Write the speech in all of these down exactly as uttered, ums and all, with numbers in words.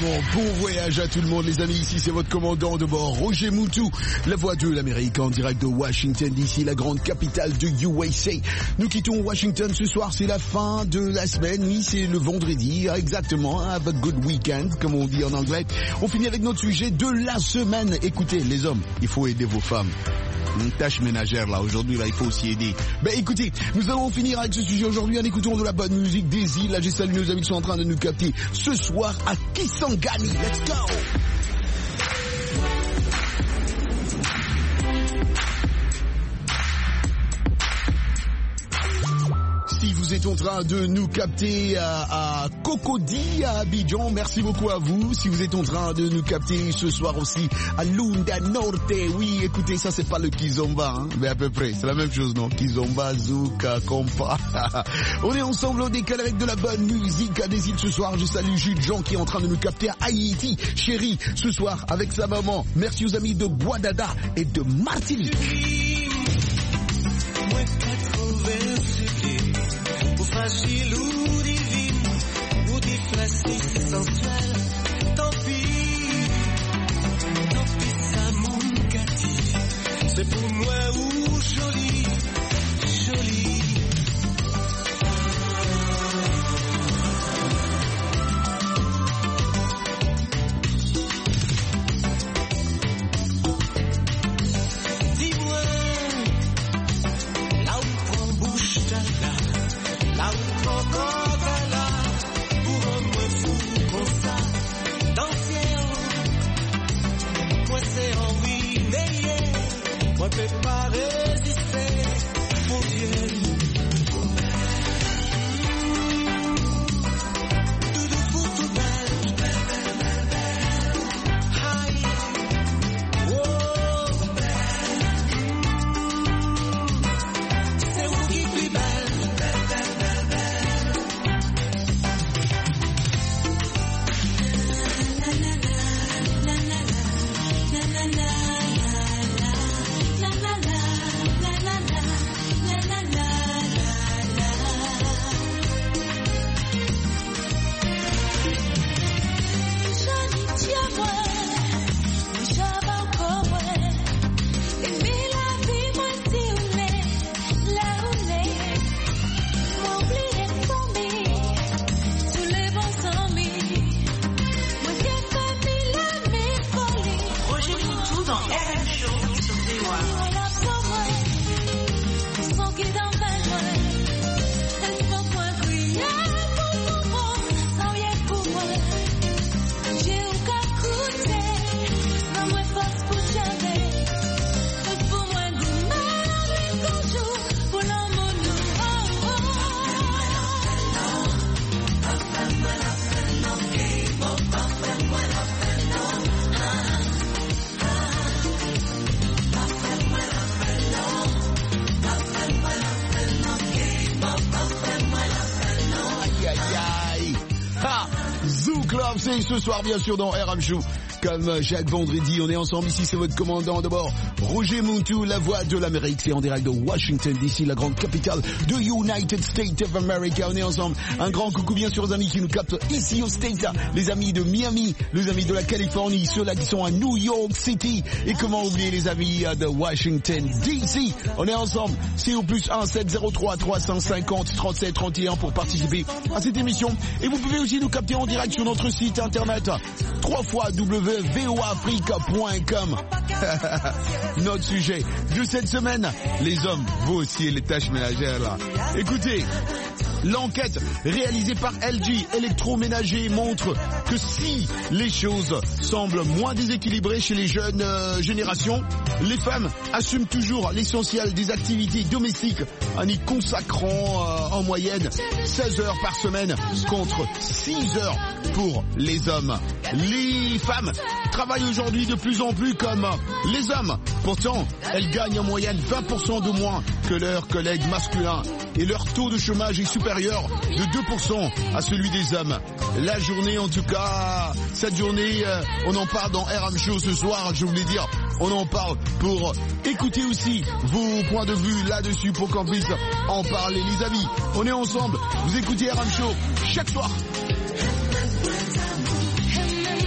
effectivement, bon voyage à tout le monde les amis, ici c'est votre commandant de bord, Roger Moutou, la voix de l'Amérique en direct de Washington D C, la grande capitale de U S A. Nous quittons Washington ce soir, c'est la fin de la semaine, oui c'est le vendredi, exactement, have a good weekend comme on dit en anglais. On finit avec notre sujet de la semaine. Écoutez les hommes, il faut aider vos femmes. Une tâche ménagère là, aujourd'hui là il faut aussi aider. Ben écoutez, nous allons finir avec ce sujet aujourd'hui en écoutant de la bonne musique des îles. Là j'ai salué nos amis qui sont en train de nous capter ce soir à Kisangani. Let's go! Si vous êtes en train de nous capter à, à Cocody, à Abidjan, merci beaucoup à vous. Si vous êtes en train de nous capter ce soir aussi à Lunda Norte, oui, écoutez, ça c'est pas le Kizomba, hein, mais à peu près, c'est la même chose, non? Kizomba, Zouka, Compa. On est ensemble au décalé avec de la bonne musique à des îles ce soir. Je salue Jules Jean qui est en train de nous capter à Haïti, chérie, ce soir avec sa maman. Merci aux amis de Guadada et de Martinique. Fragile ou divine, ou difficile, sensuelle, tant pis, tant pis, ça mon gâtis, c'est pour moi ou joli, joli. Dis-moi, là où prend bouche ta là. Là où ton corps va là, pour un moins fou comme ça, dans le ciel, moi c'est envie, mais moi je peux pas résister, mon Dieu. Tout de fou, tout belle, belle, belle, belle, belle, aïe, oh, c'est vous qui plus belle. C'est ce soir bien sûr dans R M Show. Comme chaque vendredi, on est ensemble ici, c'est votre commandant de bord, Roger Moutou, la voix de l'Amérique. C'est en direct de Washington D C, la grande capitale de United States of America. On est ensemble. Un grand coucou bien sûr aux amis qui nous captent ici au States, les amis de Miami, les amis de la Californie, ceux-là qui sont à New York City. Et comment oublier les amis de Washington D C. On est ensemble. C'est au plus un sept zéro trois trois cent cinquante trente-sept trente et un pour participer à cette émission. Et vous pouvez aussi nous capter en direct sur notre site internet trois fois w v o africa point com. Notre sujet de cette semaine, les hommes, vous aussi les tâches ménagères là. Écoutez, l'enquête réalisée par L G Électroménager montre que si les choses semblent moins déséquilibrées chez les jeunes euh, générations, les femmes assument toujours l'essentiel des activités domestiques en y consacrant euh, en moyenne seize heures par semaine contre six heures pour les hommes. Les femmes travaillent aujourd'hui de plus en plus comme les hommes. Pourtant, elles gagnent en moyenne vingt pour cent de moins que leurs collègues masculins et leur taux de chômage est supérieur de deux pour cent à celui des hommes. La journée, en tout cas, cette journée, euh, on en parle dans R M Show ce soir, je voulais dire, on en parle pour écouter aussi vos points de vue là-dessus pour qu'on puisse en parler, les amis. On est ensemble, vous écoutez R M Show chaque soir.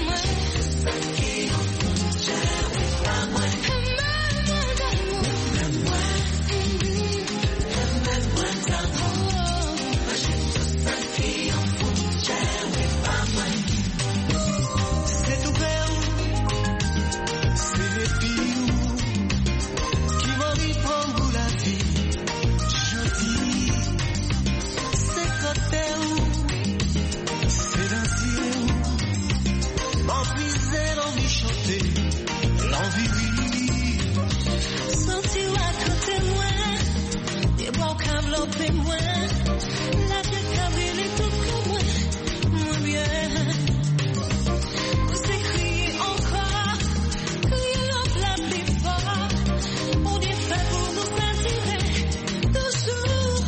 chanter l'envie. Sentir à côté moi, des bras enveloppés moi, la vie qui est tout comme moi, moi bien. On s'est crié encore, crié l'homme la plus fort, on est fait pour nous attirer toujours.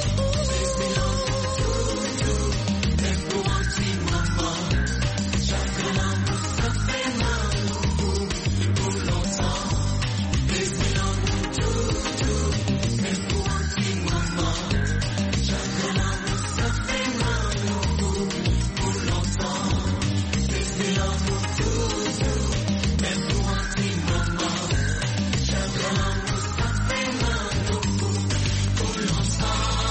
Même pour un petit moment, chacun l'amour se fait mal pour longtemps. Laissez-le tout, tout, même pour un petit moment, chacun l'amour se fait mal pour longtemps. Laissez-le tout, tout, même pour un petit moment, chacun l'amour se fait mal pour longtemps.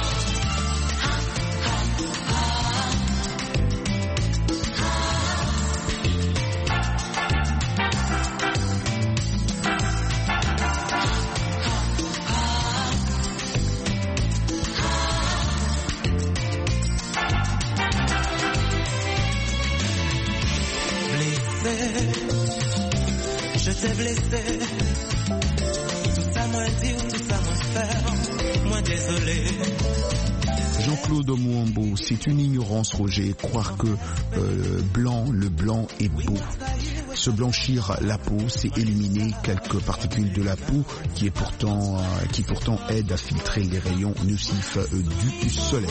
Blessé, je t'ai blessé. Tout ça moi dire, tout ça moi faire. Moi désolé. Jean-Claude Mouambo, c'est une ignorance, Roger, croire que euh, blanc, le blanc est beau. Se blanchir la peau, c'est éliminer quelques particules de la peau qui est pourtant, euh, qui pourtant aident à filtrer les rayons nocifs euh, du soleil.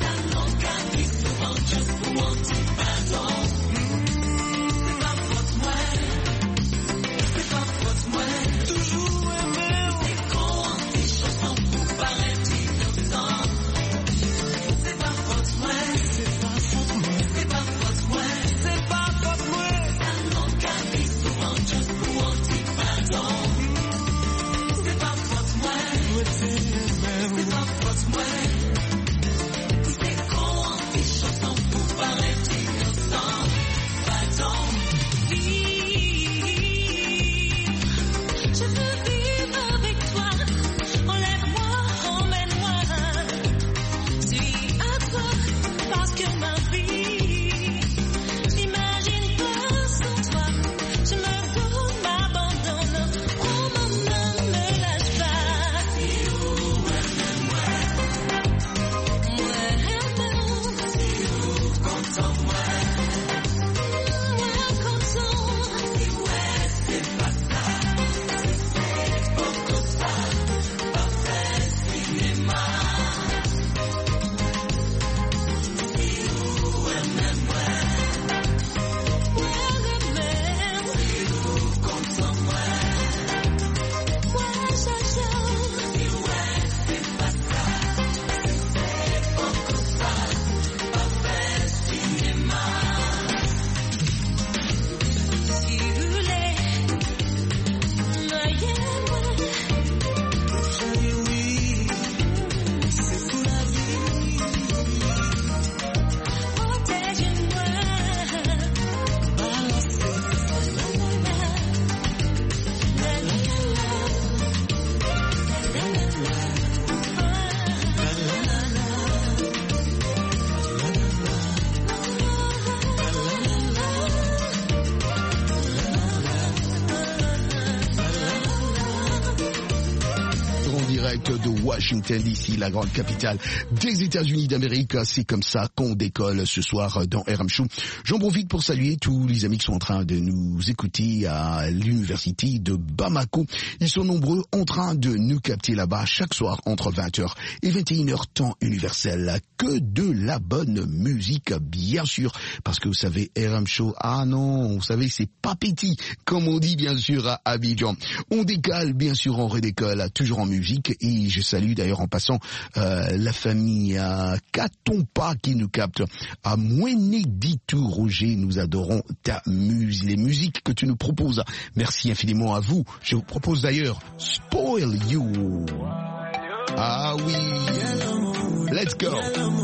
De Washington D C, la grande capitale des États-Unis d'Amérique. C'est comme ça qu'on décolle ce soir dans R M Show. J'en profite pour saluer tous les amis qui sont en train de nous écouter à l'université de Bamako. Ils sont nombreux en train de nous capter là-bas chaque soir entre vingt heures et vingt et une heures temps universel. Que de la bonne musique, bien sûr, parce que vous savez, R M Show, ah non, vous savez, c'est pas petit, comme on dit bien sûr à Abidjan. On décale, bien sûr, on redécolle, toujours en musique. Et je salue d'ailleurs en passant euh, la famille à Katompa qui nous capte. À Moueneditou, Roger, nous adorons ta musique, les musiques que tu nous proposes. Merci infiniment à vous. Je vous propose d'ailleurs Spoil You. Ah oui, let's go.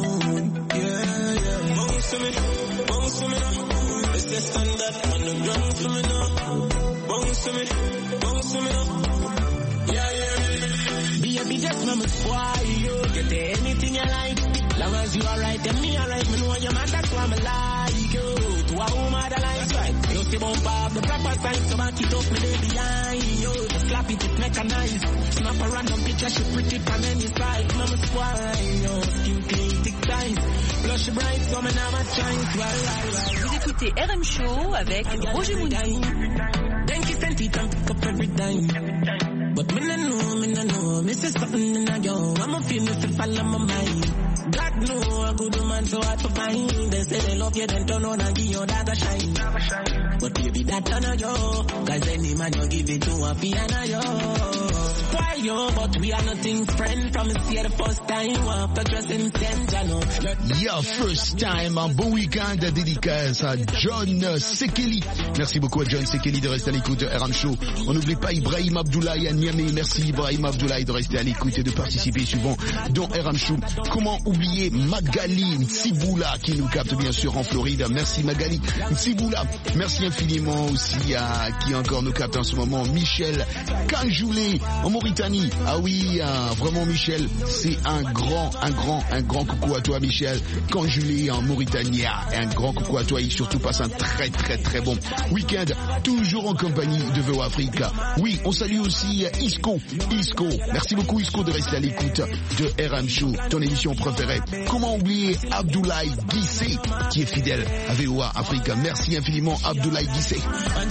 Baby, just mama spoil you. Get anything you like. Long as you alright, and me alright. Me know your man, that's why me like you. a woman that likes right. You see bump up the proper sign, so back it up me day behind. Yo, just slap it, it mechanized. Snap a random picture, she pretty pan any side. Mama swine, yo, skin clean, thick ties. Blush bright, so me never chance. Well, well, well. Vous écoutez R M Show avec Roger Mountou. Thank you, sent it and pick up every time. But me no know, me no know, me say something in a yo. I'ma feel me to follow my mind. God know a good man so hard to find. They say they love you, then turn on and give you that a shine. But baby that turn on yo, cause any man you give it to a piano yo. Why yo, but we are nothing friend. From here the first time, after dressing sense, I know. Yeah, first time, un bon week-end dédicace à John Sekeli. Merci beaucoup à John Sekeli de rester à l'écoute de R M Show. On n'oublie pas Ibrahim Abdoulaye à Niamey. Merci Ibrahim Abdoulaye de rester à l'écoute et de participer souvent dans R M Show. Comment oublier Magali Ntsiboula qui nous capte bien sûr en Floride. Merci Magali Ntsiboula. Merci infiniment aussi à qui encore nous capte en ce moment, Michel Kanjoulé en Mauritanie. Ah oui, hein, vraiment Michel, c'est un grand, un grand, un grand coucou à toi Michel Kanjoulé en Mauritanie. Un grand coucou à toi et surtout passe un très très très bon week-end, toujours en compagnie de V O Africa. Oui, on salue aussi Isco. Isco, merci beaucoup Isco de rester à l'écoute de R M Show, ton émission préférée. Comment oublier Abdoulaye Guissé qui est fidèle à V O Africa. Merci infiniment Abdoulaye Guissé.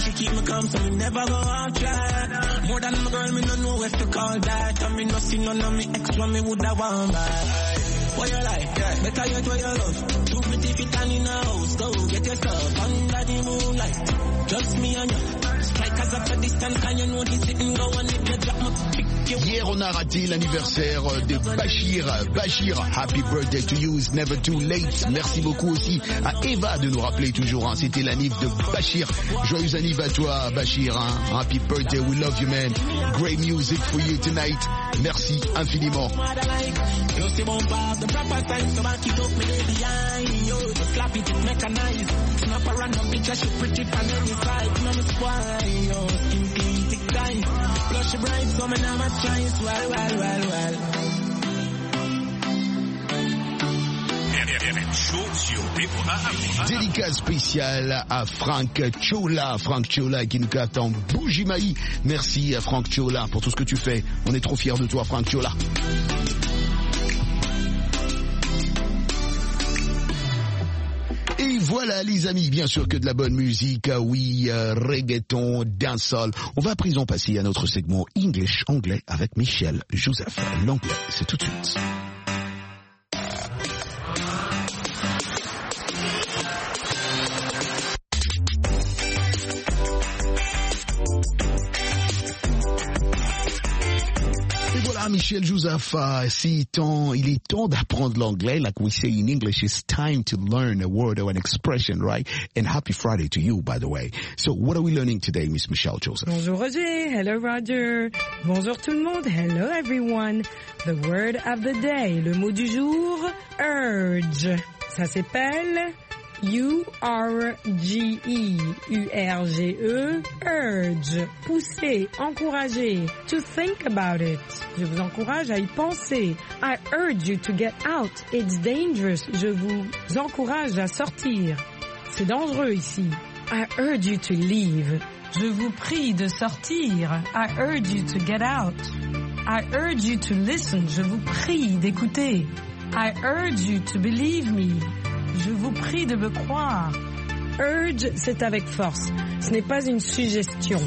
What you like? Better yet what you love. Too pretty fit and in a house. Go get yourself under the moonlight. Just me and you. Strikers at a distance and you know this sitting go and if you drop my pick you. Hier on a raté l'anniversaire de Bachir. Bachir, happy birthday to you, it's never too late. Merci beaucoup aussi à Eva de nous rappeler toujours, hein, c'était l'anniv de Bachir. Joyeux anniv à toi Bachir, hein. Happy birthday, we love you man. Great music for you tonight. Merci infiniment. You see bump up the proper time, so back it up me day behind. Yo, just slap it, it mechanized. Snap a random picture, she pretty pan any side. Mama swine, yo, skin clean, thick time. Blush bright, so me never chance. Well, well, well, well. Dédicace spéciale à Frank Chola. Frank Chola qui nous capte en Bougimaï. Merci à Frank Chola pour tout ce que tu fais. On est trop fiers de toi, Frank Chola. Et voilà les amis, bien sûr que de la bonne musique, oui, euh, reggaeton, dancehall. On va à présent passer à notre segment English anglais avec Michel Joseph. L'anglais, c'est tout de suite. Michel Joseph, c'est temps, il est temps d'apprendre l'anglais. Like we say in English, it's time to learn a word or an expression, right? And happy Friday to you, by the way. So what are we learning today, Miss Michelle Joseph? Bonjour Roger, hello Roger. Bonjour tout le monde, hello everyone. The word of the day, le mot du jour, urge. Ça s'appelle U R G E, U R G E, urge, pousser, encourager, to think about it. Je vous encourage à y penser. I urge you to get out, it's dangerous. Je vous encourage à sortir. C'est dangereux ici. I urge you to leave. Je vous prie de sortir. I urge you to get out. I urge you to listen. Je vous prie d'écouter. I urge you to believe me. Je vous prie de me croire. Urge, c'est avec force. Ce n'est pas une suggestion.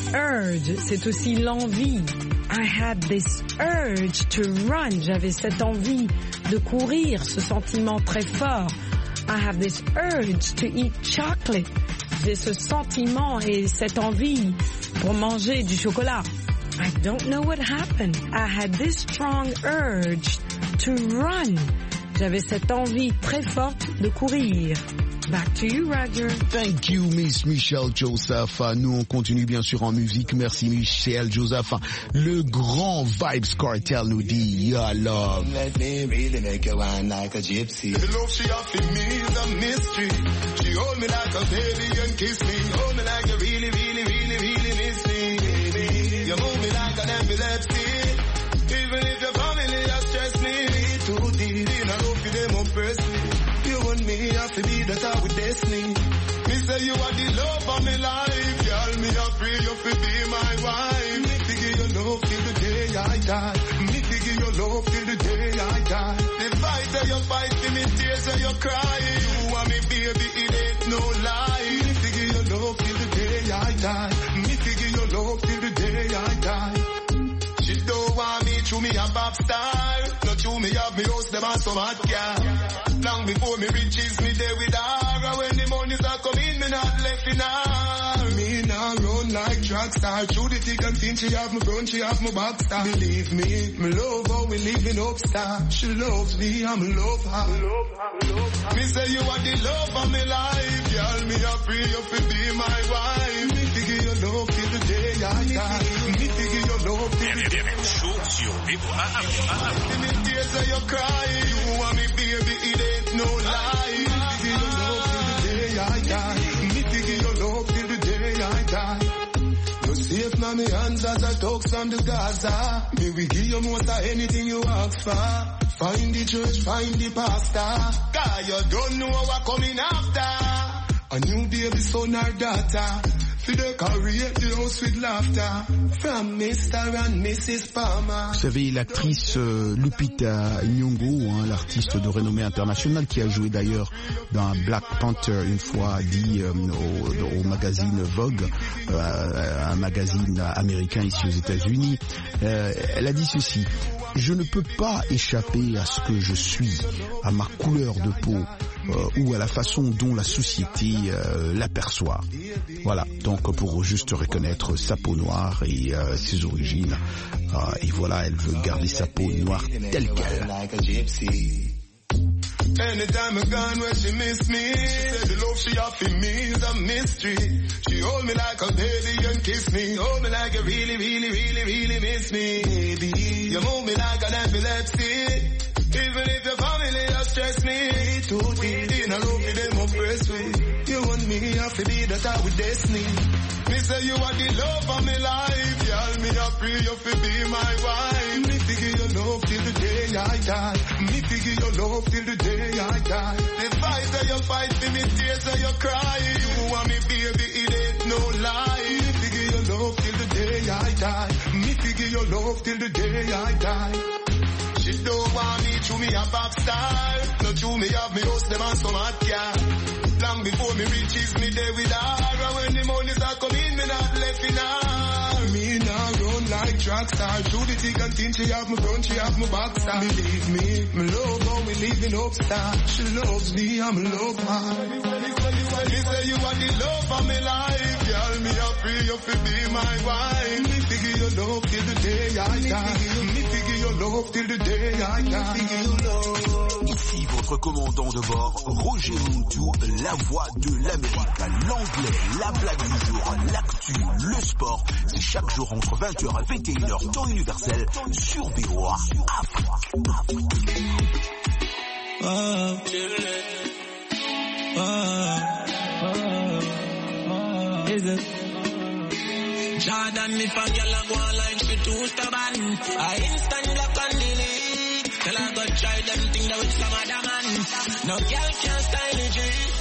Urge, c'est aussi l'envie. I had this urge to run. J'avais cette envie de courir, ce sentiment très fort. I have this urge to eat chocolate. J'ai ce sentiment et cette envie pour manger du chocolat. I don't know what happened. I had this strong urge to run. J'avais cette envie très forte de courir. Back to you, Roger. Thank you, Miss Michelle Joseph. Nous, on continue bien sûr en musique. Merci, Michelle Joseph. Le grand Vibes Cartel nous dit, your love. Let me really make you wine like a gypsy. The love she offered me is a mystery. She hold me like a baby and kiss me. Hold me like you really, really, really, really miss me, baby. You move me like an epilepsy. Even if your family has stressed me. Too deep in a love for them oppress me. You and me have to be that out with destiny. Me free you fi be my wife. Me fi give you love till the day I die. Me fi give you love till the day I die. The fight that you fight for me, tears that you cry. You want me baby, it ain't no lie. Me fi give you love till the day I die. Me fi give you love till the day I die. She don't want me to me a pop star. Not to me have me house, them and some hot girl. Long before me riches, me there with her. And when the monies are coming, me not left in her. Me now run like track star. Through the thick and thin, she have me front, she have me back star. Believe me, me love how we living up star. She loves me, I'm love her. Me say you are the love of my life. Girl, me a free you fi be my wife. Me fi give you love till the day I die. Me fi give you love till the day I die. Sur B O A M. Me tears that you cry. You want me baby, it ain't no lie. Me fi give you love till the day I die. Me fi give you love till the day I die. You safe now me hands as I talk from the Gaza. Me we give you most of anything you ask for. Find the church, find the pastor. God, you don't know what coming after. A new baby son or daughter. Vous savez, l'actrice euh, Lupita Nyong'o, hein, l'artiste de renommée internationale qui a joué d'ailleurs dans Black Panther, une fois dit euh, au, au magazine Vogue, euh, un magazine américain ici aux États-Unis, euh, elle a dit ceci: je ne peux pas échapper à ce que je suis, à ma couleur de peau, euh, ou à la façon dont la société euh, l'aperçoit. Voilà, donc pour juste reconnaître sa peau noire et euh, ses origines. Euh, et voilà, elle veut garder sa peau noire telle qu'elle. Anytime I gone where she miss me, she said the love she offer me is a mystery. She hold me like a baby and kiss me, hold me like you really, really, really, really miss me. Baby, you move me like an epilepsy. Even if your family has stressed me too deep, in a love with them oppressed way. You want me, I feel be that I with destiny. Me say you are the love of my life, y'all. Me a free you fi be my wife. Me fi give you love till the day I die. Me fi give you love till the day I die. The fight that you fight for me, tears that you cry. You want me baby, it ain't no lie. Me fi give you love till the day I die. Me fi give you love till the day I die. She don't want me to me a pop star. Not to me have me house, them and some hot girl. Long before me reaches me there with her. And when the monies are coming, me not left in her. Me now run like track star. Through the thick and thin, she have me front, she have me back star. Believe me, me love how we living up star. She loves me, I'm love her. Me say you are the love of my life. Girl, me a free you fi be my wife. Me figure your love till the day I die. Me figure your love till the day I die. Ici votre commandant de bord, Roger Muntu, la voix de l'Amérique, l'anglais, la blague du jour, l'actu, le sport. C'est chaque jour entre vingt heures et vingt et une heures temps universel sur B O A Afrique. Oh, oh, oh, is it? Jordan, if a girl a go online, she too stubborn. I instant block and delete. Tell her go try them thing that with some other man. No girl can style it.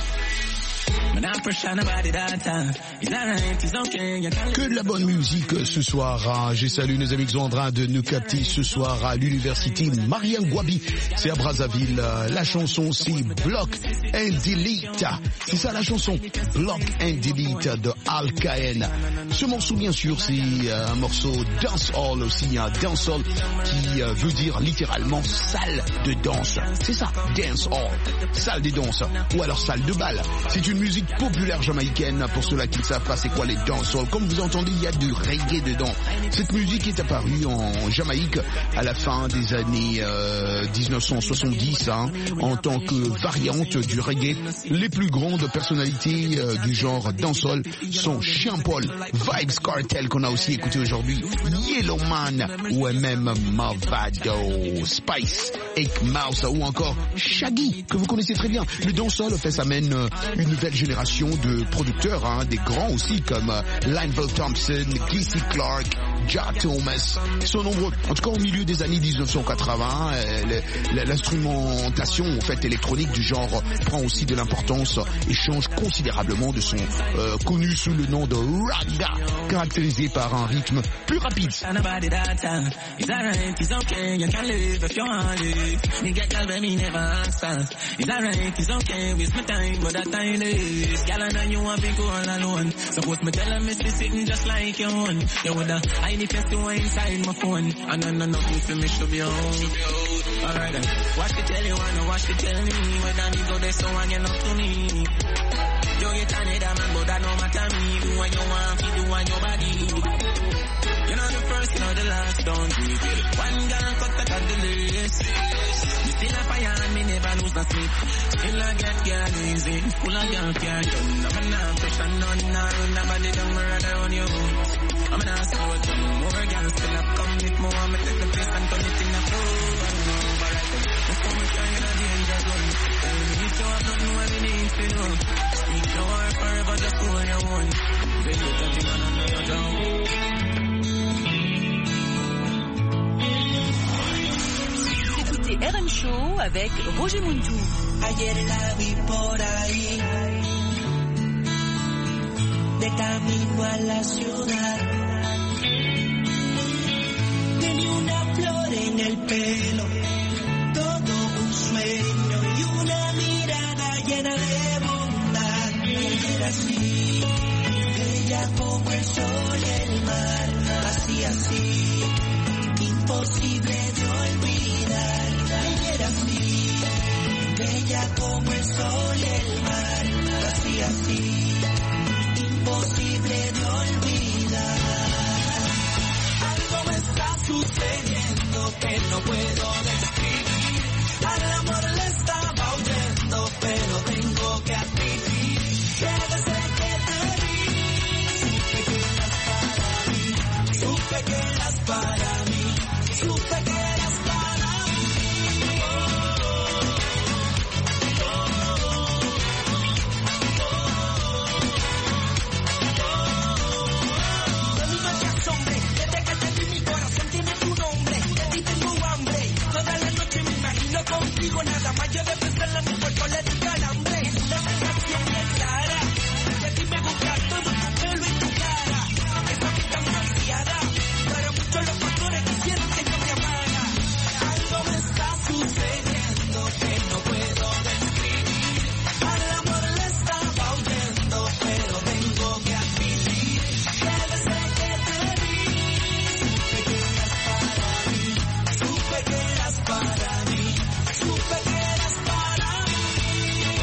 Que de la bonne musique ce soir, hein. J'ai salué nos amis qui sont en train de nous capter ce soir à l'université Mariam Gwabi. C'est à Brazzaville. La chanson c'est Block and Delete. C'est ça la chanson, Block and Delete de Al Caen. Ce morceau bien sûr c'est un morceau dancehall aussi, un dancehall qui veut dire littéralement salle de danse. C'est ça, dancehall, salle de danse ou alors salle de bal. C'est une musique populaire jamaïcaine. Pour ceux-là qui ne savent pas c'est quoi les dancehall, comme vous entendez il y a du reggae dedans. Cette musique est apparue en Jamaïque à la fin des années euh, dix-neuf cent soixante-dix hein, en tant que variante du reggae. Les plus grandes personnalités euh, du genre dancehall sont Sean Paul, Vybz Kartel qu'on a aussi écouté aujourd'hui, Yellowman ou même Mavado, Spice, Eight Mouse ou encore Shaggy que vous connaissez très bien. Le dancehall fait ça mène euh, une nouvelle génération de producteurs, hein, des grands aussi comme euh, Linval Thompson, Casey Clark, Jack Thomas. Ils sont nombreux. En tout cas, au milieu des années dix-neuf cent quatre-vingts, euh, l'instrumentation en fait électronique du genre prend aussi de l'importance et change considérablement de son euh, connu sous le nom de ragga, caractérisé par un rythme plus rapide. Alright then, watch the tell you wanna watch the tell me. When I need go there so I get up to me. You get another man but that no matter me. Do what you want, do what your body. You're not the first, you're not the last, don't do it. One girl cut that at the list. You still a fire and me never lose no sleep. Still I get girl easy, full of girl care done. I'm a not pressure none, nah, nobody don't murder on you. I'm an ass for some more girls still have come with more. I'm take the place and turn it in a flow. Let's come and try in a danger zone. Tell me if you have nothing what you need to know. Speak your word forever, just go on your own. Then you can think on another job. Écoutez R M Show avec Roger Muntou. Ayer la vi por ahí, de camino a la ciudad. Tenía una flor en el pelo, todo un sueño y una mirada llena de bondad. Ella era así, bella como el sol y el mar, así, así, imposible de olvidar. Ella era así, bella como el sol y el mar, así, así, imposible de olvidar. Algo me está sucediendo que no puedo describir. Al amor le estaba huyendo, pero tengo que admitir que desde que te vi, supe que eras para mí, supe que eras para mí, supe que eras para mí. De mi noche asombre, desde que te vi mi corazón tiene tu nombre, de ti tengo hambre, toda la noche me imagino contigo, nada más yo de pensarla mi cuerpo le di calambre, es una sensación bien clara, de ti me gusta todo tu pelo y tu cara, esa vida marciada, para muchos los factores quisieron que yo te amara, algo me está sucediendo que no puedo describir, al amor le estaba huyendo, pero tengo que admitir, que desde que te vi, supe que eras para mí, supe que eras para mí, supe que eras para mí.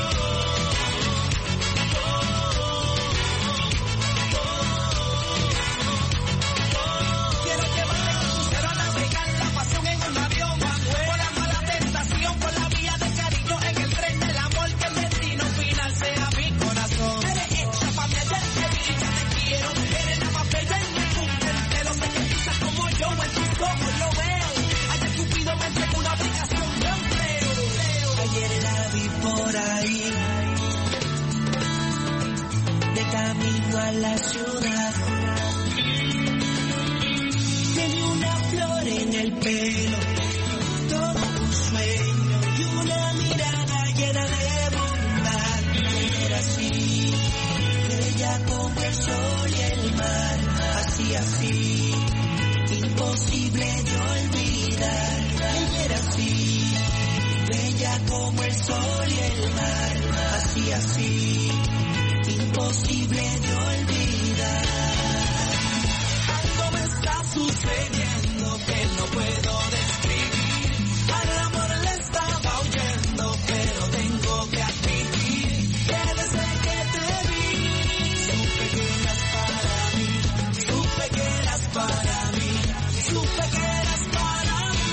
Quiero llevarte con crucero a navegar, la pasión en un avión, por la mala tentación, por la vía de cariño en el tren del amor, que el destino final sea mi corazón. Eres hecha pa' mí, ayer te vi, ya te quiero, eres la más bella en mi punta el pelo, sé que piensas como yo, en tus ojos lo veo, ayer Cupido me entregó una aplicación de empleo. Ayer la vi por ahí, de camino a la ciudad. Tiene una flor en el pelo, todo un sueño y una mirada llena de bondad. Ella era así, bella como el sol y el mar, así, así, imposible de olvidar. Ella era así, bella como el sol y el mar, así, así, imposible de olvidar. Algo me está sucediendo que no puedo describir, al amor le estaba huyendo, pero tengo que admitir, que desde que te vi, supe que eras para mí, supe que eras para mí, supe que eras para mí.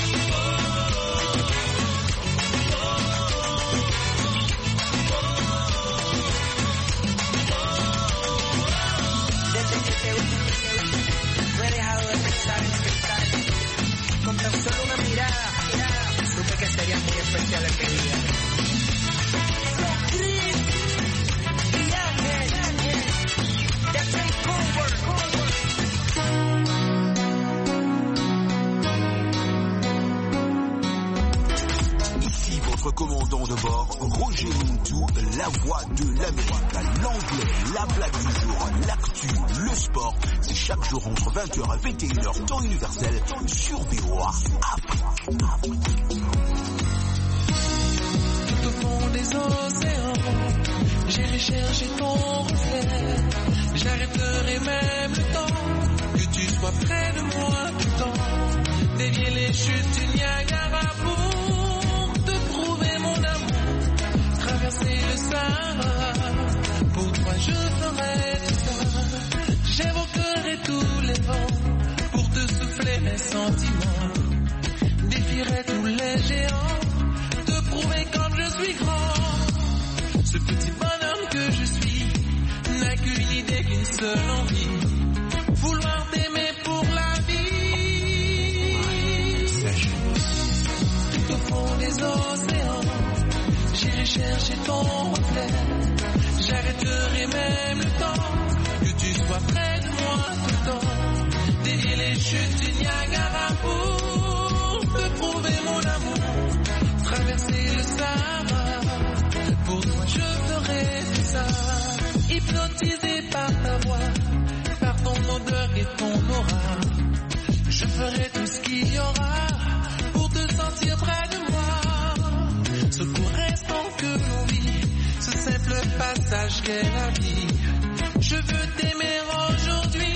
Desde que te vi, no he dejado de pensar en explicarte. Con tan solo una mirada, supe que sería muy especial aquel día. Y Ángel, de Takeover. commandant de bord, Roger Muntu, la voix de l'Amérique. L'anglais, la blague du jour, l'actu, le sport, c'est chaque jour entre vingt heures et vingt et une heures, temps universel, sur V O A Afrique. Tout au fond des océans, j'irai chercher ton reflet. J'arrêterai même le temps, que tu sois près de moi tout le temps. Dévier les chutes du Niagara pour te prouver mon amour. Traverser le Sahara, pour toi je ferai tout ça. J'évoquerai tous les vents, pour te souffler mes sentiments. Défierai tous les géants, te prouver comme je suis grand. Ce petit bonhomme que je suis n'a qu'une idée, qu'une seule envie, vouloir t'aimer pour la vie. Tout au fond des océans, j'irai chercher ton reflet. J'arrêterai même le temps, que tu sois près de moi tout le temps. Dévier les chutes du Niagara pour te prouver mon amour. Traverser le Sahara, pour toi je ferai tout ça. Hypnotisé par ta voix, par ton odeur et ton aura, je ferai tout ce qu'il y aura pour te sentir près de moi. Ce court instant que l'on vit, ce simple passage qu'est la vie, je veux t'aimer aujourd'hui.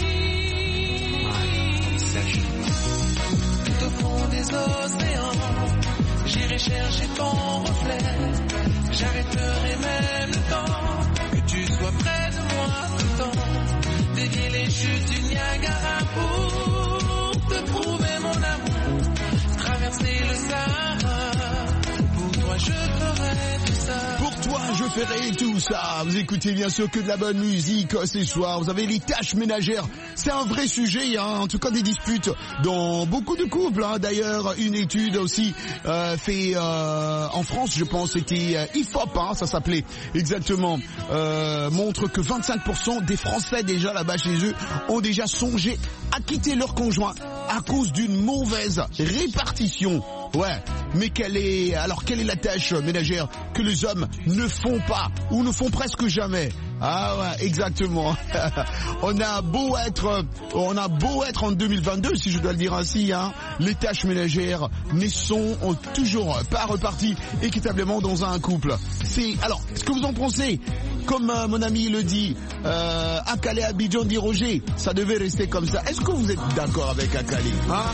Tout au fond des océans, j'irai chercher ton reflet. J'arrêterai même le temps, que tu sois près de moi tout le temps. Dévier les chutes du Niagara pour te prouver mon amour. Traverser le Sahara, pour toi je ferai tout ça. Pour toi je ferai tout ça. Vous écoutez bien sûr que de la bonne musique ce soir. Vous avez les tâches ménagères. C'est un vrai sujet, hein, en tout cas des disputes dans beaucoup de couples. Hein. D'ailleurs, une étude aussi euh, fait euh, en France, je pense, c'était euh, I F O P, hein, ça s'appelait exactement, euh, montre que vingt-cinq pour cent des Français déjà là-bas chez eux ont déjà songé à quitter leur conjoint à cause d'une mauvaise répartition. Ouais, mais quelle est alors quelle est la tâche ménagère que les hommes ne font pas ou ne font presque jamais? Ah ouais, exactement. On a beau être, on a beau être en deux mille vingt-deux, si je dois le dire ainsi, hein, les tâches ménagères ne sont toujours pas reparties équitablement dans un couple. C'est alors, ce que vous en pensez? Comme euh, mon ami le dit, euh, Akale Abidjan dit Roger, ça devait rester comme ça. Est-ce que vous êtes d'accord avec Akale, hein?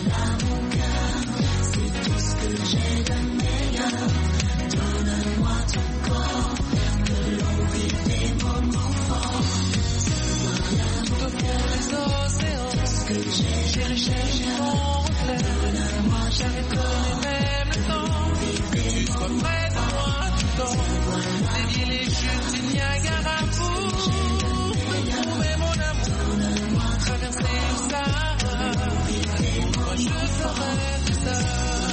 J'ai de meilleur, donne-moi ton corps, que l'on vive des moments forts. Tout au fond des océans, ce que j'ai, j'irai chercher mon reflet. Donne-moi, j'arrêterai même le temps, que tu sois près de moi tout le temps. Dévier les chutes du Niagara pour te prouver mon amour. Traverser le Sahara, moi je ferai tout ça.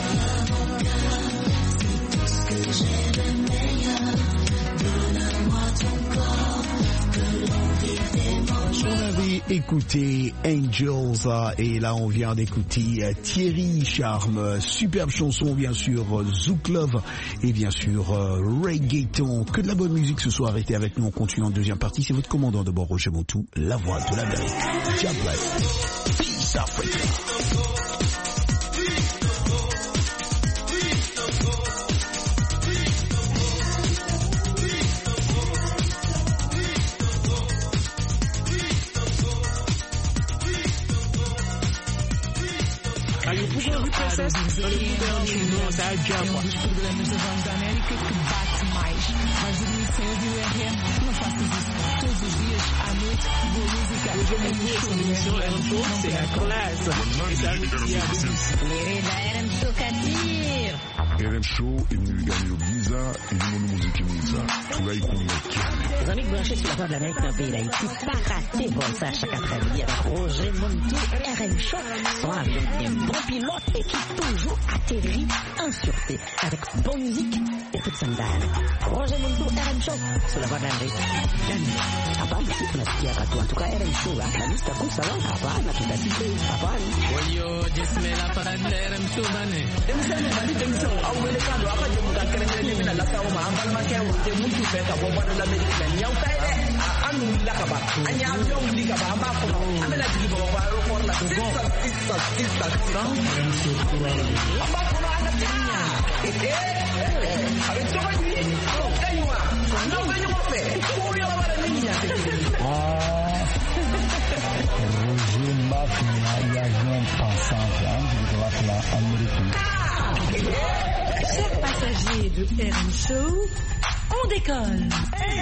J'ai le meilleur, donne-moi ton corps, que l'on vive des moments. On avait écouté Angels euh, et là on vient d'écouter euh, Thierry Charme, superbe chanson bien sûr, euh, Zouk Love et bien sûr euh, Reggaeton. Que de la bonne musique ce soir, arrêtez avec nous, on continue en deuxième partie. C'est votre commandant de bord Roger Muntu, la voix de l'Amérique. Diable, Peace Africa. É um dos programas da Voz da América que bate mais. Vais dormir sem ouvir o R M? Não faças isso. Todos os dias, à noite, boa música. L'émission R M Show, c'est la classe. Et ça nous R M Show Kadir. R M Show imilingani Biza, ilimonu muziki Biza. Tunaikumbatiana. Les amis branchés sur la Voix de l'Amérique dans le pays d'Haïti, pas rater bon ça chaque après-midi avec Roger Muntu, R M Show, son avion bien bon pilote et qui toujours atterrit en sûreté avec bonne musique et toute sa medale. Roger Muntu, R M Show, sur la Voix de l'Amérique. Hapana, si tunasikia watu. En tout cas, R M Show, la lista kusa wao. Hapana, tutasikia. Hapana. Wayo, jisme la parade R M Show bane. Chers passagers de R M Show, on décolle.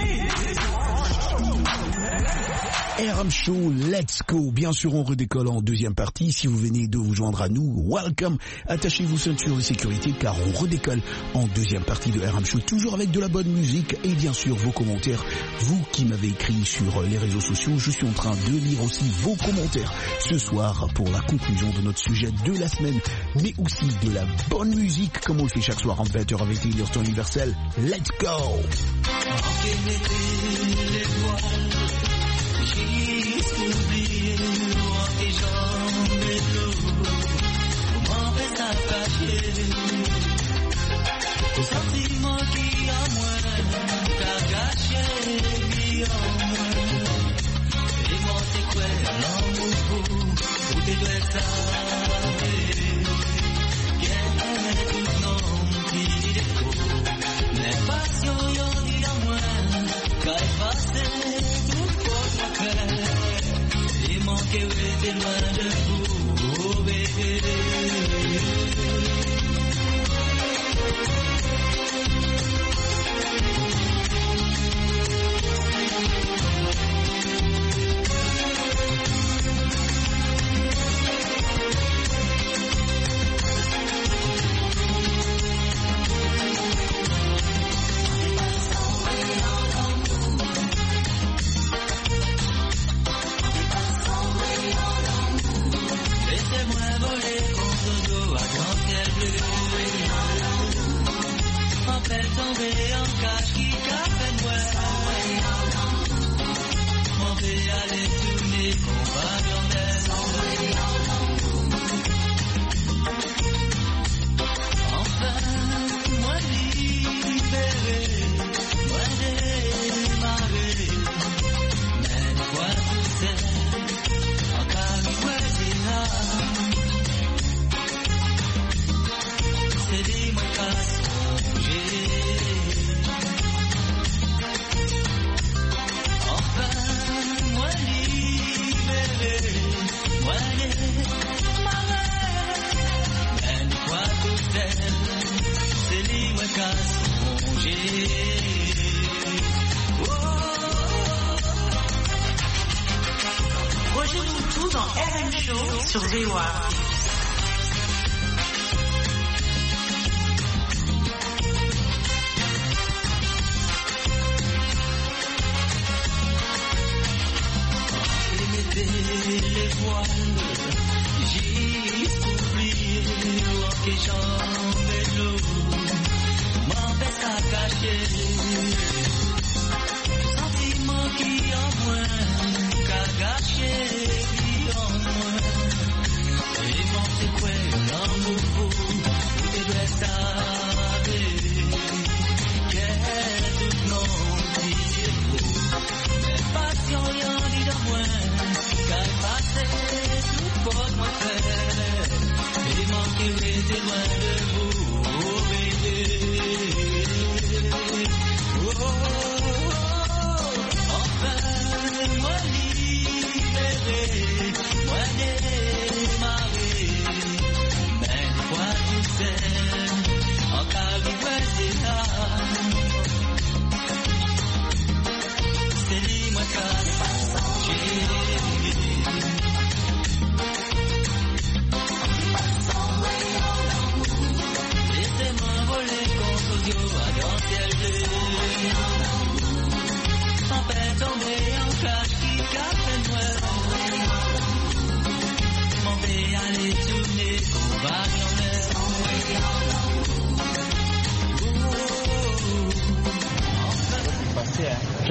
R M Show, let's go. Bien sûr, on redécolle en deuxième partie. Si vous venez de vous joindre à nous, welcome. Attachez vos ceintures de sécurité car on redécolle en deuxième partie de R M Show. Toujours avec de la bonne musique et bien sûr vos commentaires. Vous qui m'avez écrit sur les réseaux sociaux, je suis en train de lire aussi vos commentaires ce soir pour la conclusion de notre sujet de la semaine, mais aussi de la bonne musique comme on le fait chaque soir en vingt heures avec les temps universel. Let's go. Juste oublier tes jambes et l'eau, comment reste à cacher le sentiment qui en moi t'a gâché qui en moi et moi c'est quoi l'amour où t'es dois savoir qu'elle tout non qui déco mais passion y'en dit en moi qu'elle passe et manquer était loin de vous, oh bébé. Sur V O A. Les voiles, j'ai oublié que j'en ai l'eau, m'empêche à cacher le sentiment qui en moi qu'a gâché qui en moi. Et moi c'est quoi l'amour où tu dois savoir qu'elle tout non qui est beau. Mais passion y'en dit dans moi qu'elle passait tout pour moi faire. Et manquer était loin de vous, oh bébé. Oh, oh, oh. Enfin moi libéré, moi démarré. Mais quoi tu sais, en cariboué c'est là. C'est lui moi qu'à j'ai. Laissez-moi voler contre Dieu à grand ciel bleu. Sans peine tomber en cache qui cache moi.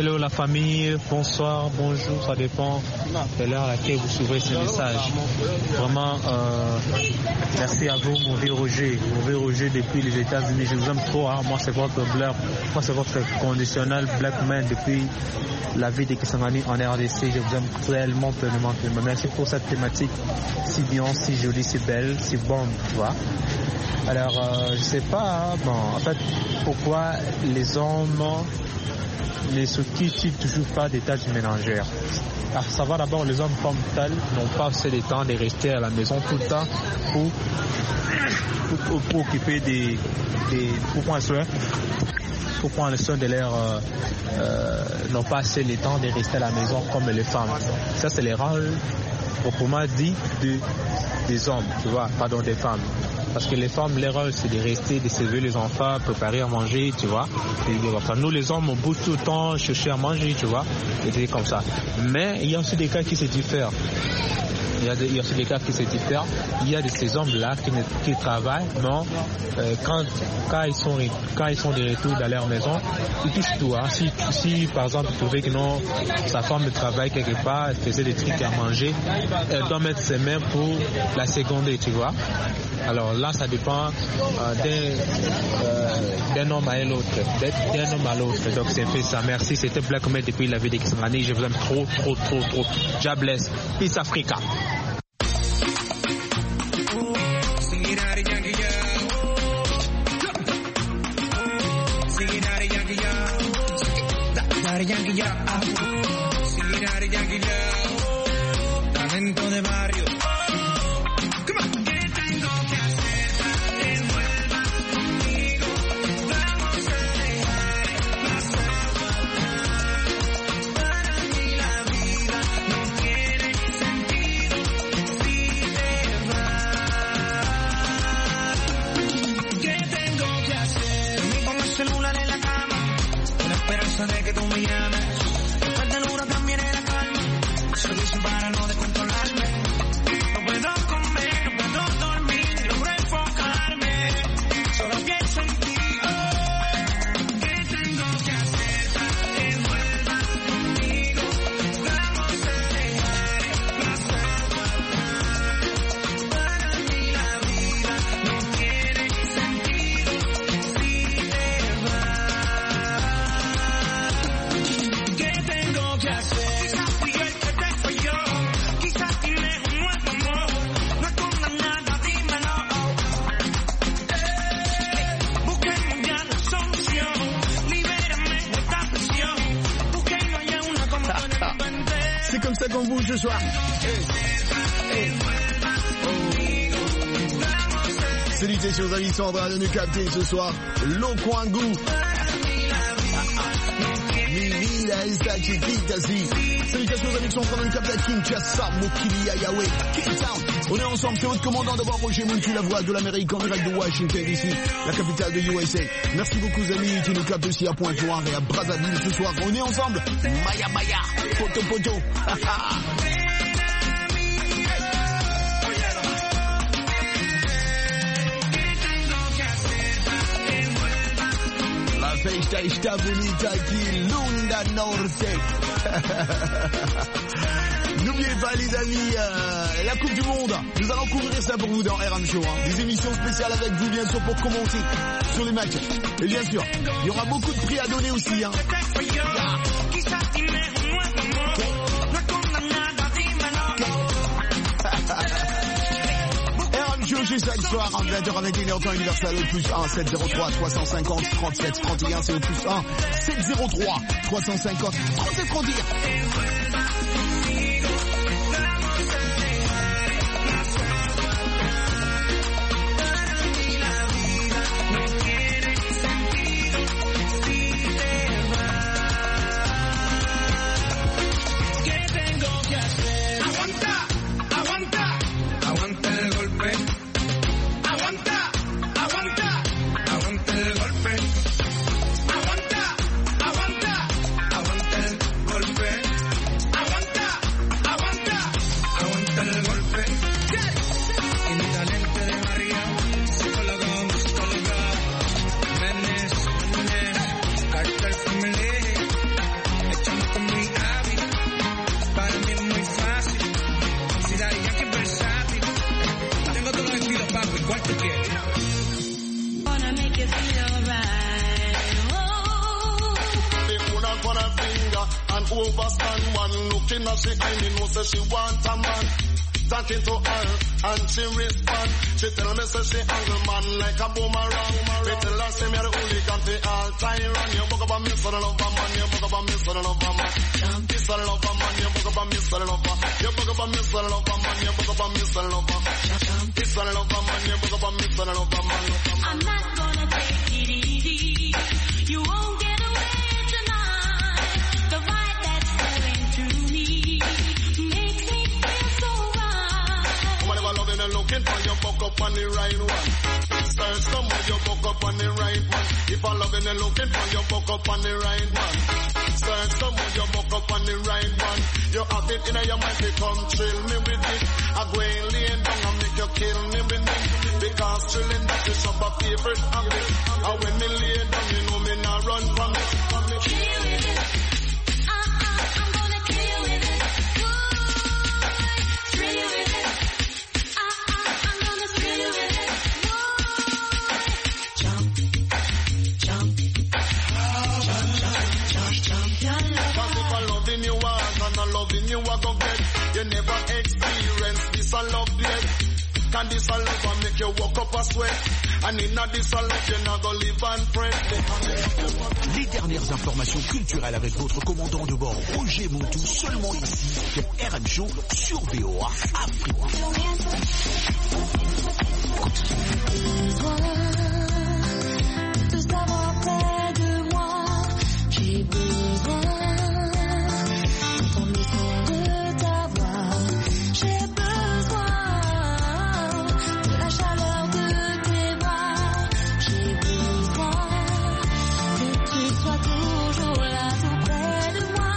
Hello la famille, bonsoir, bonjour, ça dépend de l'heure à laquelle vous suivrez ce message. Vraiment, euh, merci à vous, mon vieux Roger. Mon vieux Roger depuis les États-Unis, je vous aime trop. Hein. Moi, c'est votre blur, moi, c'est votre conditionnel black man depuis la vie de Kisangani en R D C. Je vous aime tellement, tellement, tellement. Merci pour cette thématique si bien, si jolie, si belle, si bonne, tu vois. Alors, euh, je sais pas, hein, bon, en fait, pourquoi les hommes ne s'occupent toujours pas des tâches ménagères. À savoir d'abord, les hommes comme tels n'ont pas assez de temps de rester à la maison tout le temps pour, pour, pour occuper des, des pour prendre soin, pour prendre soin de leur euh, euh, n'ont pas assez le temps de rester à la maison comme les femmes. Ça, c'est les rôles proprement dit de, des hommes, tu vois, pardon, des femmes. Parce que les femmes, leur rôle, c'est de rester, de servir les enfants, préparer à manger, tu vois. Et, enfin, nous, les hommes, on bouge tout le temps, chercher à manger, tu vois. Et c'est comme ça. Mais il y a aussi des cas qui se diffèrent. Il y, a des, il y a aussi des cas qui se diffèrent. Il y a de ces hommes-là qui, qui travaillent, non, euh, quand, quand, ils sont, quand ils sont de retour dans leur maison, ils touchent tout. Hein. Si, si, par exemple, ils trouvaient que non, sa femme travaille quelque part, elle faisait des trucs à manger, elle doit mettre ses mains pour la seconder, tu vois. Alors là, ça dépend euh, d'un, euh, d'un homme à l'autre, d'un homme à l'autre. Donc c'est fait ça. Merci, c'était Black Man depuis la vie de Kisangani. Je vous aime trop, trop, trop, trop. God bless. Peace Africa. Talento de barrio. De que tú me llames, después del huracán viene la calma, se dice para no descontrolarme, no puedo comer, no puedo dormir, no logro enfocarme, solo pienso en ti. ¿Qué tengo que hacer para que vuelvas conmigo? Vamos a dejar pasar para mí la vida no tiene sentido si te vas. C'est comme ça qu'on bouge ce soir. Hey. Hey. Oh. Salutations aux amis Sandra de nous capter ce soir. Lokwangu. Mi vida está chiquita, si. Salutations aux amis qui sont en train de nous capter à Kinshasa, Mokili, Ayawe, Cape Town. On est ensemble, c'est votre commandant d'abord, Roger Muntu, la voix de l'Amérique en direct de Washington D C, la capitale de U S A. Merci beaucoup amis qui nous captent aussi à Pointe-Noire et à Brazzaville ce soir. On est ensemble. Maya Maya, poto poto. La festa está bonita aquí, Lunda Norte. N'oubliez pas les amis, euh, la Coupe du Monde, nous allons couvrir ça pour vous dans R M Show, hein. Des émissions spéciales avec vous bien sûr pour commenter sur les matchs. Et bien sûr, il y aura beaucoup de prix à donner aussi, hein. Yeah. Show chaque soir en vingt heures à vingt et une heures temps universel au plus un sept zéro trois trois cent cinquante trente-sept trente et un, c'est au plus un sept zéro trois trois cent cinquante trente-sept trente et un. overstand one. Looking at she eye, me know say she want a man. Talking to her, and she respond. She tell me say she angle man like a boomerang. Me tell her say me the hooligan fi all time run. You buck up a miss and love a man. You buck up a miss and love a man. Miss and love a man. You buck up a miss and love a. You buck up a miss and love a man. You buck up a miss and love a. Miss and love a man. You buck up a miss and love a man. I'm not gonna take it easy. You won't get away tonight. The vibe that's going through me makes me feel so right. Come on, if I love you, then looking for you, buck up on the right one. Search somewhere, you buck up on the right one. If I love you, then looking for you, buck up on the right one. Search somewhere, you buck up on the right one. You have it in your mind, they come chill me with it. I go and lay down and make you kill me with it. Because chilling that is my favorite habit. And when me lay down, you know me not run from it. Kill with it. Uh-uh, I'm gonna kill with it. Boy, thrill you with it. Uh-uh, I'm gonna thrill you with it. Boy, jump, jump, jump, jump, jump, jump, jump. Cause if I loving you was and I loving you I go get. You never experience this I love yet. Can this a love and make you walk up a sweat? And in a this a love you not go live and fret. Les dernières informations culturelles avec votre commandant de bord Roger Montou, seulement ici sur R M Show sur V O A Afrique. De savoir près de moi, j'ai besoin d'entendre le son de ta voix. J'ai besoin de la chaleur de tes bras. J'ai besoin que tu sois toujours là tout près de moi.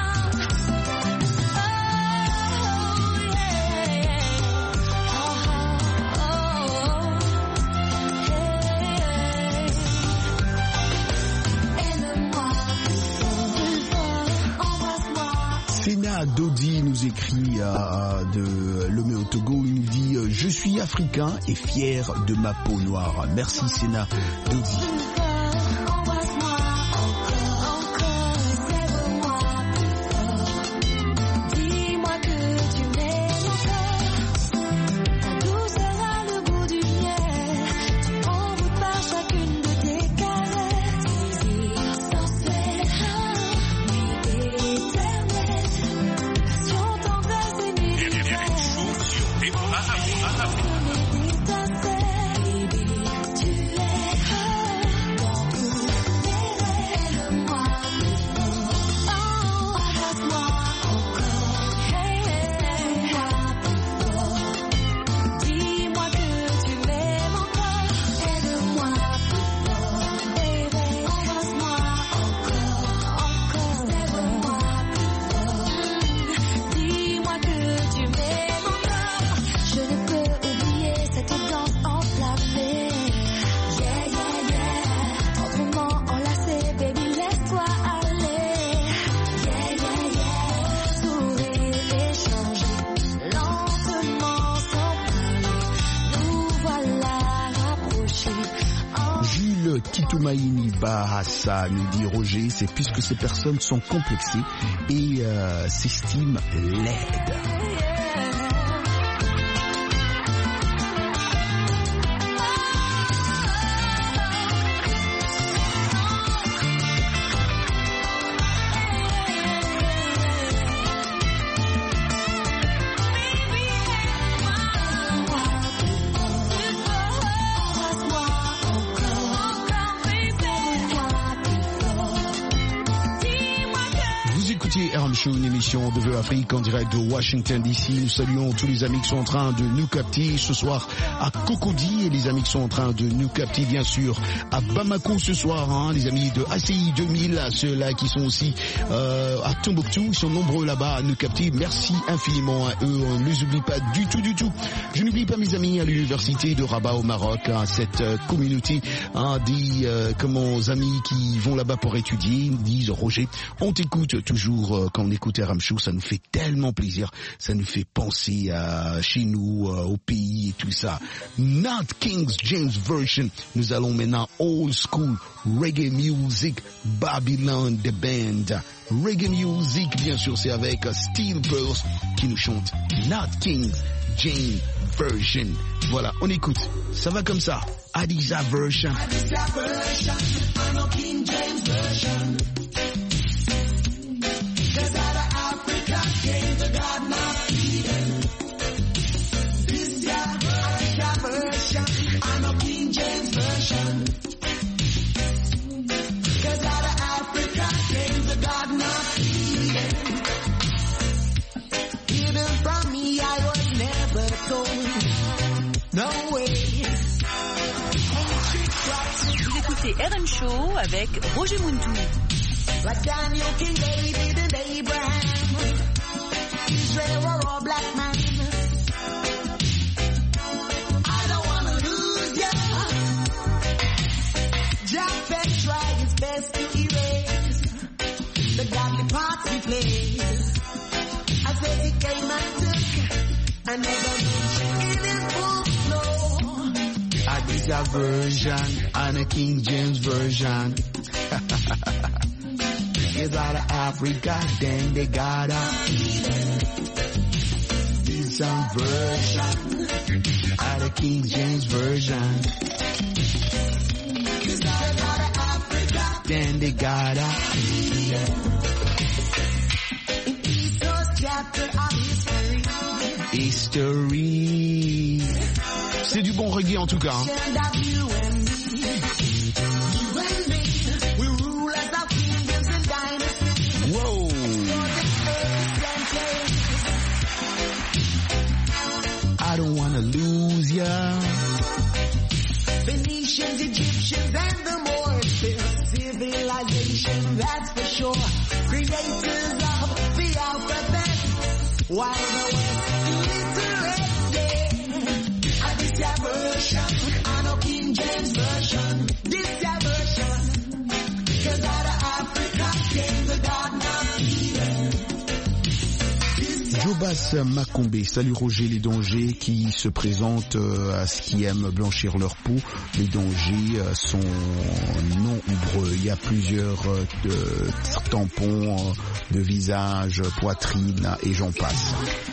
Oh yeah, yeah. Oh, oh, oh, oh. Sena Dodi nous écrit euh, de Lomé au Togo, il nous dit euh, je suis africain et fier de ma peau noire. Merci Sena Dodi. Toumaïni Bahassa, nous dit Roger, c'est puisque ces personnes sont complexées et euh, s'estiment laides. Une émission de V O A Afrique en direct de Washington D C. Nous saluons tous les amis qui sont en train de nous capter ce soir à Cocody et les amis qui sont en train de nous capter bien sûr à Bamako ce soir, hein, les amis de A C I deux mille, ceux-là qui sont aussi euh, à Tombouctou, ils sont nombreux là-bas à nous capter. Merci infiniment à eux, on ne les oublie pas du tout du tout. Je n'oublie pas mes amis à l'université de Rabat au Maroc, hein, cette euh, communauté hein, des euh, comment, amis qui vont là-bas pour étudier. Ils me disent Roger, on t'écoute toujours euh, quand on écoute R M Show, ça nous fait tellement plaisir, ça nous fait penser à chez nous, euh, au pays et tout ça. Not King James Version. Nous allons maintenant old school reggae music, Babylon the Band. Reggae music, bien sûr, c'est avec Steel Pulse qui nous chante Not King James Version. Voilà, on écoute. Ça va comme ça. Adiza Version. Adiza Version. I'm no King James Version. Cause out of Africa came the God not Eden. This year, Adiza Version. I'm no King James Version. Cause out of Africa came the God not Eden. Hidden from me, I was never told. No way. Vous écoutez R M Show avec Roger Muntou. Like Daniel, King David and Abraham, Israel were all black men. I don't wanna lose ya. Japheth tried his best to erase the godly parts he played. I said he came and took and never mentioned in his full flow. Adiza Version and a King James Version. Is out of Africa, then they got a this version out of King James Version. Is out of Africa, then they got a in Esau's chapter of history. History. C'est du bon reggae en tout cas. Whoa. I don't wanna lose ya. Phoenicians, Egyptians, and the Moors built civilization, that's for sure. Creators of the alphabet, while the West illiterate. I this ya version, I know King James version. This ya version, cause out of Africa came the God not Eden. Jobas Macombé, salut Roger, les dangers qui se présentent euh, à ce qui aiment blanchir leur peau. Les dangers euh, sont nombreux. Il y a plusieurs euh, de, tampons euh, de visage, poitrine et j'en passe.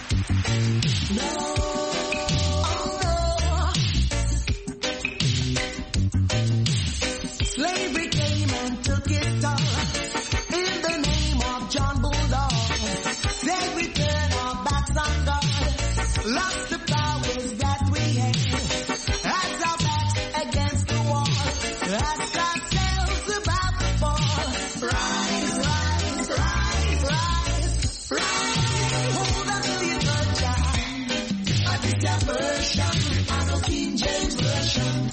Slavery came and took it all in the name of John Bulldog. Then we turn our backs on God, lost the powers that we had, had our backs against the wall, asked ourselves about the fall. Rise, rise, rise, rise, rise, hold on to your good child. I did that version, I know King James version.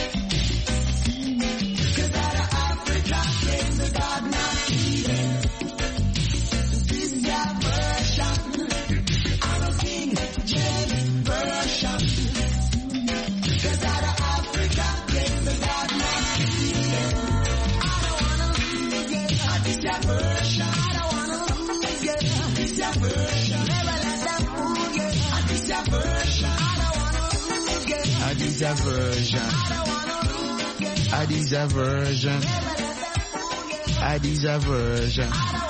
Cause out of Africa came the God not Eden. This ya version, I know King James version. Cause out of Africa came the God not Eden. I don't wanna lose it. I this ya version. I don't wanna lose it. This ya version. Never let them fool you. I this ya version. I don't wanna lose it. I this ya version. I don't wanna lose it. I this ya version. I this ya version.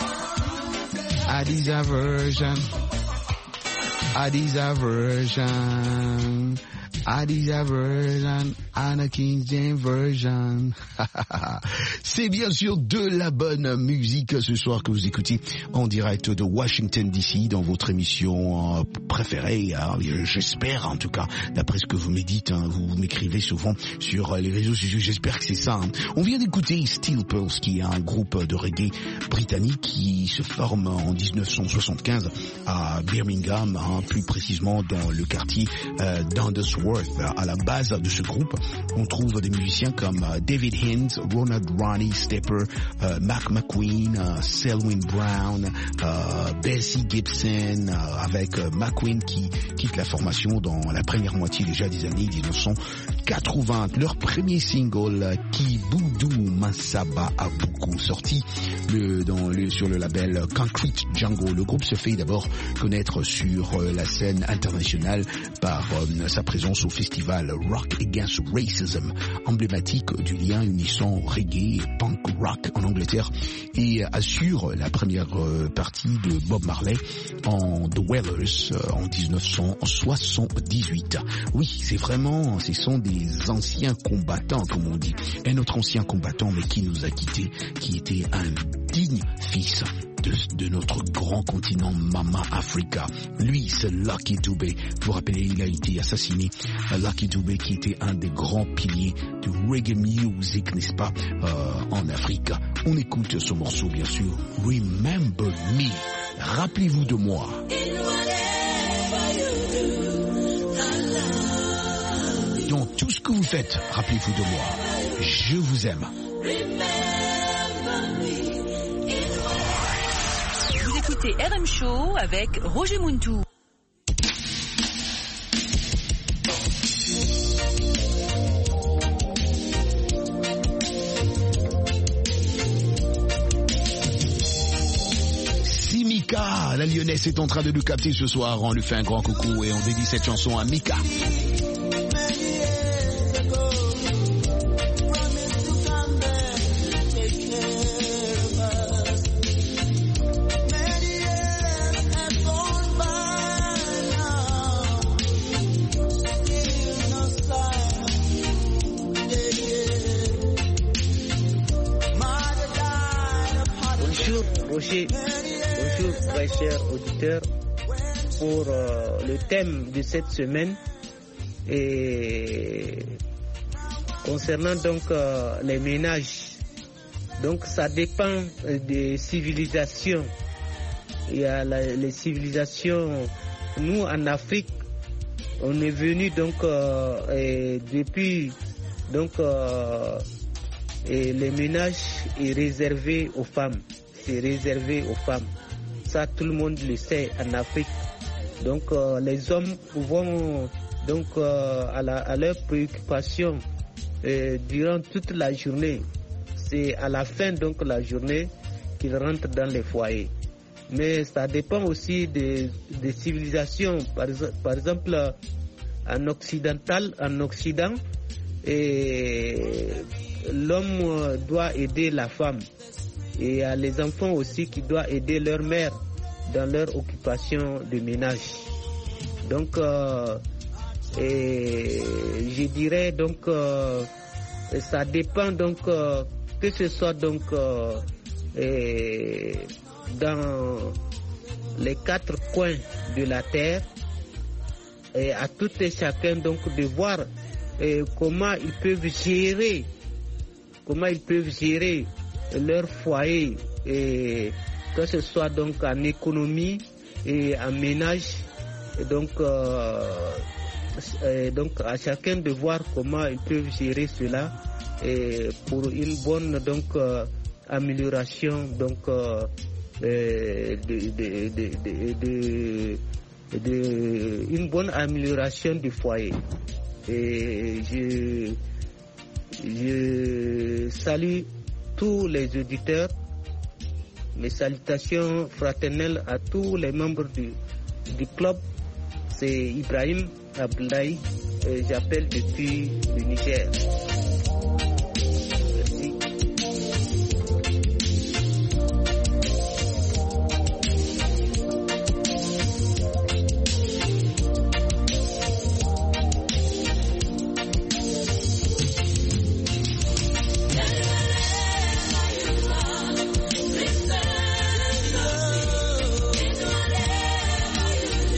I this ya version. I this ya version. I this ya version. And a King James Version. C'est bien sûr de la bonne musique ce soir que vous écoutez en direct de Washington D C dans votre émission euh, préférée. Hein, j'espère en tout cas, d'après ce que vous me dites, hein, vous m'écrivez souvent sur les réseaux sociaux, j'espère que c'est ça. Hein. On vient d'écouter Steel Pulse, qui est un groupe de reggae britannique qui se forme en dix-neuf cent soixante-quinze à Birmingham, hein, plus précisément dans le quartier euh, d'Undersworth. Worth. À la base de ce groupe, on trouve des musiciens comme David Hines, Ronald Ronnie Stepper, euh, Mark McQueen, euh, Selwyn Brown, euh, Bessie Gibson, euh, avec euh, McQueen qui quitte la formation dans la première moitié déjà des années dix-neuf cent quatre-vingts. Leur premier single, Kibudu Masaba, a beaucoup sorti le, dans le, sur le label Concrete Jungle. Le groupe se fait d'abord connaître sur euh, la scène internationale par euh, sa présence au festival Rock Against Racism, emblématique du lien unissant reggae et punk rock en Angleterre, et assure la première euh, partie de Bob Marley en The Wailers euh, en dix-neuf cent soixante-dix-huit. Oui, c'est vraiment, ce sont des anciens combattants, comme on dit. Un autre ancien combattant, mais qui nous a quittés, qui était un digne fils de, de notre grand continent Mama Africa. Lui, c'est Lucky Dube. Vous vous rappelez, il a été assassiné. Lucky Dube, qui était un des grands piliers du reggae music, n'est-ce pas, euh, en Afrique. On écoute ce morceau, bien sûr, Remember Me. Rappelez-vous de moi. Dans tout ce que vous faites, rappelez-vous de moi. Je vous aime. Vous écoutez R M Show avec Roger Muntou. Mika, la Lyonnaise est en train de nous capter ce soir. On lui fait un grand coucou et on dédie cette chanson à Mika. Bonjour Roger. Bonjour très chers auditeurs, pour euh, le thème de cette semaine et concernant donc euh, les ménages. Donc ça dépend des civilisations. Il y a la, les civilisations, nous en Afrique, on est venu donc euh, et depuis donc euh, et les ménages est réservé aux femmes, c'est réservé aux femmes. Ça, tout le monde le sait en Afrique. Donc, euh, les hommes vont donc euh, à, la, à leur préoccupation euh, durant toute la journée. C'est à la fin donc la journée qu'ils rentrent dans les foyers. Mais ça dépend aussi des, des civilisations. Par, par exemple, en occidental, en Occident, et l'homme doit aider la femme. Et il y a les enfants aussi qui doivent aider leur mère dans leur occupation de ménage. Donc, euh, et je dirais donc, euh, ça dépend donc euh, que ce soit donc euh, et dans les quatre coins de la terre, et à tout et chacun donc de voir et comment ils peuvent gérer, comment ils peuvent gérer leur foyer, et que ce soit donc en économie et en ménage, et donc, euh, et donc à chacun de voir comment ils peuvent gérer cela, et pour une bonne donc euh, amélioration donc euh, de, de, de, de, de, de une bonne amélioration du foyer. Et je je salue tous les auditeurs, mes salutations fraternelles à tous les membres du, du club. C'est Ibrahim Abdoulaye, j'appelle depuis le Niger. Merci.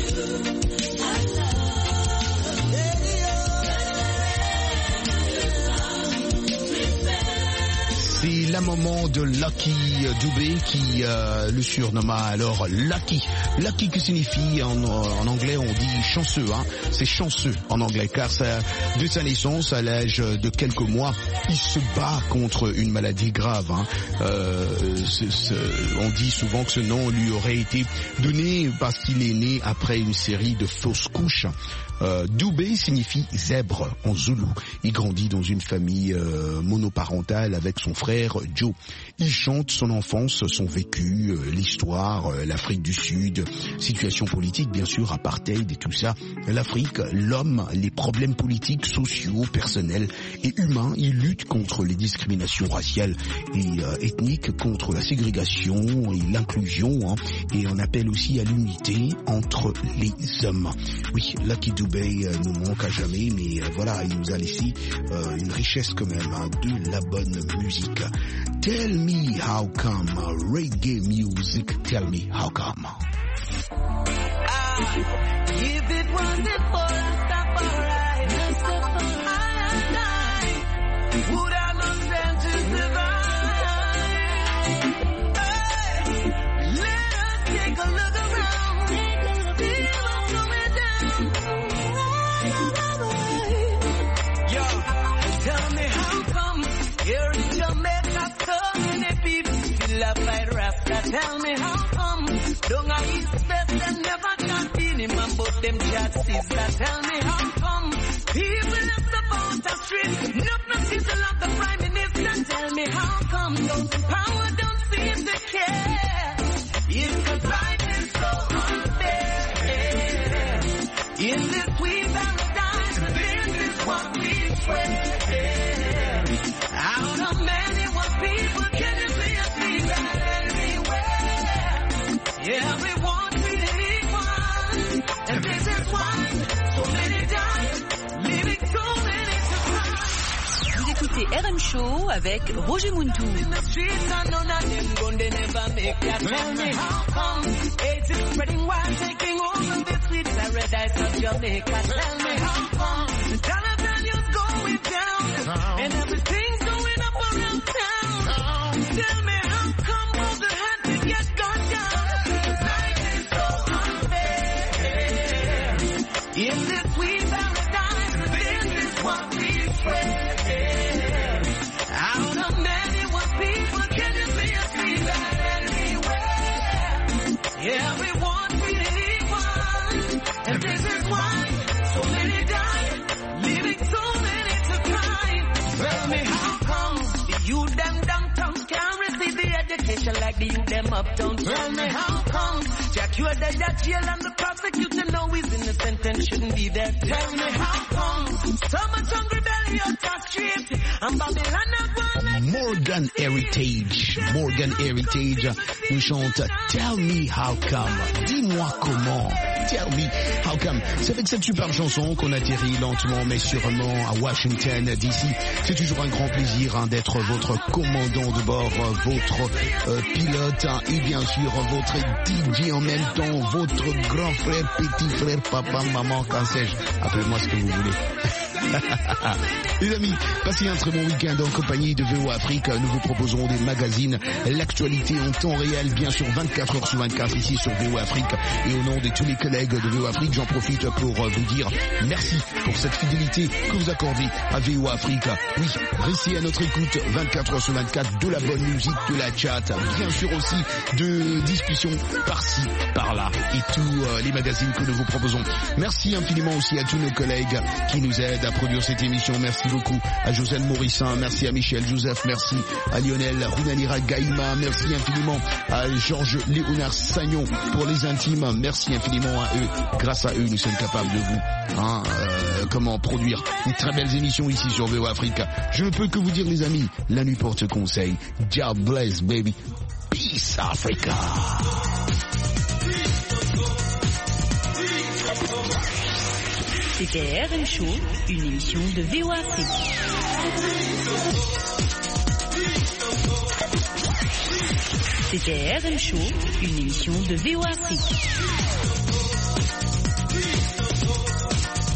I love la maman de Lucky Dubé qui euh, le surnomma alors Lucky. Lucky qui signifie en, en anglais on dit chanceux, hein. C'est chanceux en anglais car ça, de sa naissance à l'âge de quelques mois, il se bat contre une maladie grave. Hein. Euh, ce, ce, on dit souvent que ce nom lui aurait été donné parce qu'il est né après une série de fausses couches. Euh, Dubé signifie zèbre en zoulou. Il grandit dans une famille euh, monoparentale avec son frère Joe. Il chante son enfance, son vécu, euh, l'histoire, euh, l'Afrique du Sud, situation politique bien sûr, apartheid et tout ça. L'Afrique, l'homme, les problèmes politiques, sociaux, personnels et humains. Il lutte contre les discriminations raciales et euh, ethniques, contre la ségrégation et l'inclusion, hein, et on appelle aussi à l'unité entre les hommes. Oui, Lucky Dubé euh, nous manque à jamais, mais euh, voilà, il nous a laissé euh, une richesse quand même, hein, de la bonne musique. Tell me how come, uh, reggae music, tell me how come. Ah, if it wasn't for Rastafari, I and I would have no strength to survive. Hey, let us take a look around, see what's going down. Yo, tell me how come here in Jamaica so many people still a fight Rasta? Tell me how come don't I east west and never got in him about them chat sisters? Tell me how come people left about the street, nothing to love the prime minister? Tell me how come those in power don't seem to care? It's 'cause life is so unfair. In this sweet paradise, this is what we swear. Out of many what people can you see a thing everywhere? Everyone treated equal, and this is why so many die, living so many to cry. Vous écoutez R M Show avec Roger Muntu. In the streets, I know that them gun they never make that. Tell me how come AIDS is spreading while taking over the sweet paradise of Jamaica? Tell me how come the dollar value's going down and everything's going up around town? Tell me how come all the had to get gone down? Life is so unfair. In this sweet paradise, this is what we swear. Out of many what people can you see a see that anywhere? Everyone treated equal, and this is why so many die, leaving so many to cry. Tell me how come the youth them downtown can't receive the education like the youth them uptown? Tell me how come Jack you're dead at jail and the prosecutor know he's innocent and shouldn't be there? Tell me how come so much hungry belly out the street and Babylon not one like Morgan Heritage, Morgan Heritage nous chante Tell Me How Come, dis-moi comment. Tell Me How Come. C'est avec cette super chanson qu'on atterrit lentement mais sûrement à Washington D C. C'est toujours un grand plaisir, hein, d'être votre commandant de bord, votre euh, pilote, hein, et bien sûr votre D J en même temps, votre grand frère, petit frère, papa, maman, quand sais-je. Appelez-moi ce que vous voulez. Les amis, passez un très bon week-end en compagnie de V O Afrique. Nous vous proposons des magazines, l'actualité en temps réel, bien sûr vingt-quatre heures sur vingt-quatre ici sur V O Afrique. Et au nom de tous les collègues de V O Afrique, j'en profite pour vous dire merci pour cette fidélité que vous accordez à V O Afrique. Oui, restez à notre écoute vingt-quatre heures sur vingt-quatre, de la bonne musique, de la chat, bien sûr aussi de discussions par-ci, par-là et tous euh, les magazines que nous vous proposons. Merci infiniment aussi à tous nos collègues qui nous aident à produire cette émission. Merci beaucoup à Josène Morissin, merci à Michel Joseph, merci à Lionel Runanira Gaïma, merci infiniment à Georges Léonard Sagnon pour les intimes, merci infiniment à eux. Grâce à eux, nous sommes capables de vous hein, euh, comment produire une très belle émission ici sur V O Afrique. Je ne peux que vous dire les amis, la nuit porte conseil. God bless baby. Peace Africa. C'était R M Show, une émission de V O Afrique. C'était R M Show, une émission de V O Afrique.